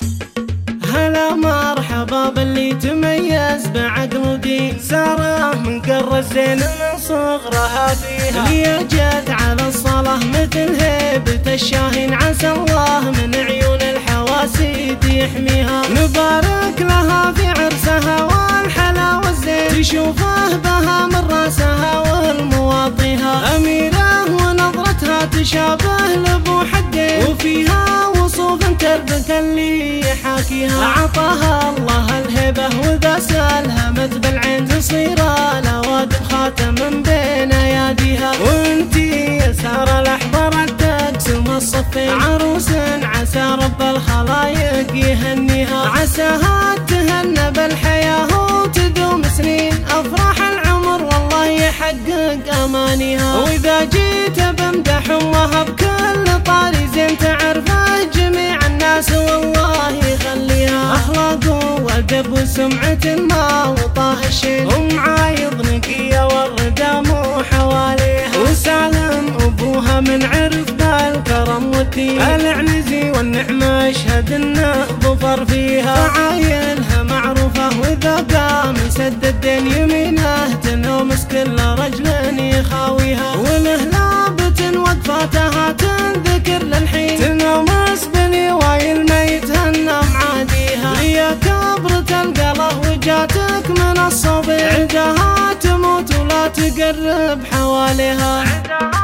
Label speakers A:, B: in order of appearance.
A: هلا مرحبا باللي تميز بعقل ودين، ساره من قر الزين من صغرها فيها، اللي جت على الصلاة مثل هيبة الشاهين، عسى الله من عيون الحواسيد يحميها. نبارك لها في عرسها والحلا والزين، تشوفه بها من راسها والمواطيها، أميرة ونظرتها تشابه لابو حدين، وفيها وصوف تربك اللي يحاكيها. عطاها الله الهبة وذا سالهمت بالعين، تصير الأوادم خاتم من بين أياديها. وانتي يا سارة الأحضر تقسم الصفين، عروس عسى رب الخلايق يهنيها، عساها تهنى بالحياة وتدوم سنين، أفراح العمر والله يحقق أمانيها. وإذا جيت بمدح أمها بكل طاري زين، تعرفه جميع الناس والله يخليها، أخلاق وأدب وسمعة ما وطاه الشين، ومعايض نقية والردى مو حواليها. وسالم أبوها من عرف بالكرم والدين، العنزي والنعمة أشهد إنه ظفر فيها، عايلها معروفة وإذا قام يسد الدين، يمينه تنومس كل رجل يخاويها. وله لابة وقفاتها تنذكر للحين، تنومس بلواي الميت هنم عاديها. هي كبرة القلة وجاتك من الصبي، عندها تموت ولا تقرب حواليها.